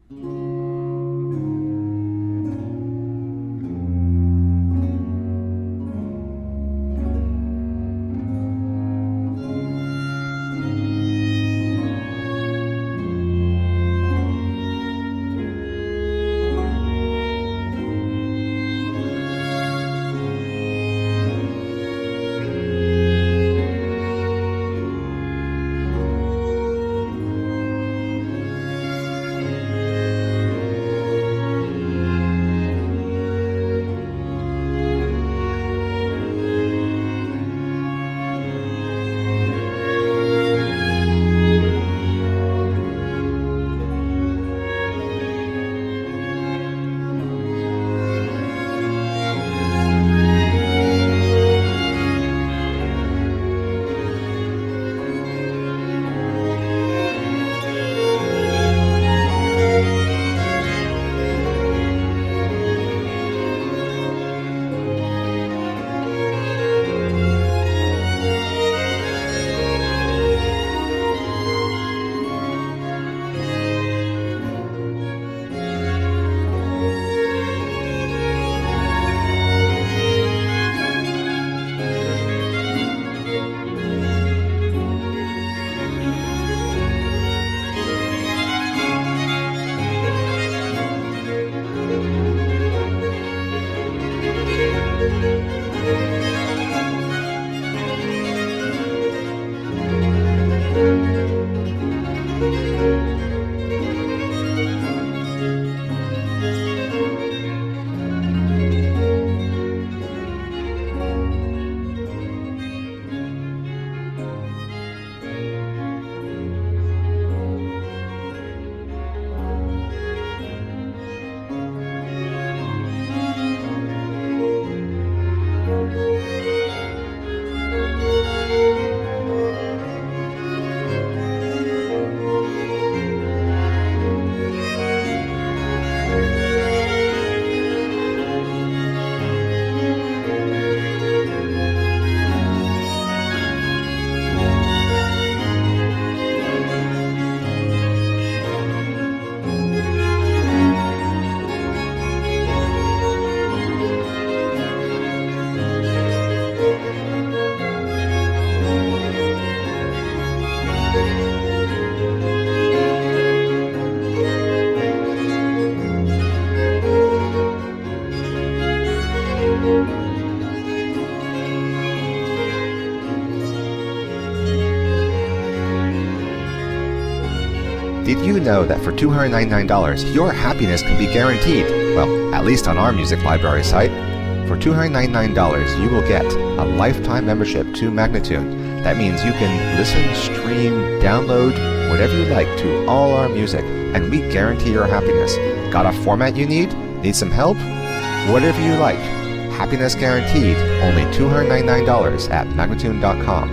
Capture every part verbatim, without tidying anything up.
Did you know that for two hundred ninety-nine dollars, your happiness can be guaranteed? Well, at least on our music library site. For two hundred ninety-nine dollars, you will get a lifetime membership to Magnatune. That means you can listen, stream, download, whatever you like to all our music, and we guarantee your happiness. Got a format you need? Need some help? Whatever you like. Happiness guaranteed, only two hundred ninety-nine dollars at Magnatune dot com.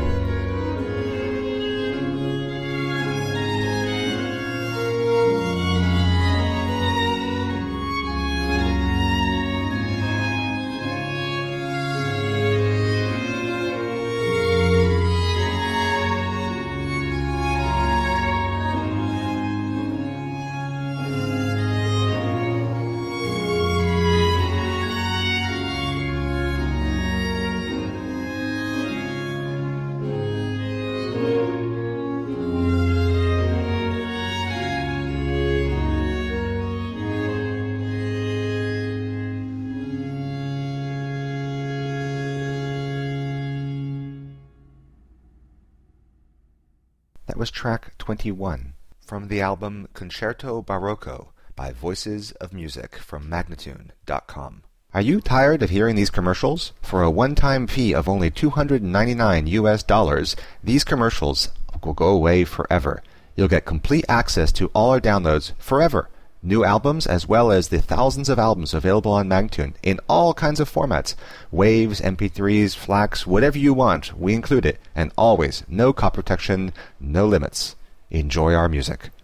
That was track twenty-one from the album Concerto Barocco by Voices of Music from Magnatune dot com. Are you tired of hearing these commercials? For a one-time fee of only two hundred ninety-nine U S dollars, these commercials will go away forever. You'll get complete access to all our downloads forever. New albums as well as the thousands of albums available on Magnatune in all kinds of formats. Waves, M P threes, FLACs, whatever you want, we include it. And always, no copy protection, no limits. Enjoy our music.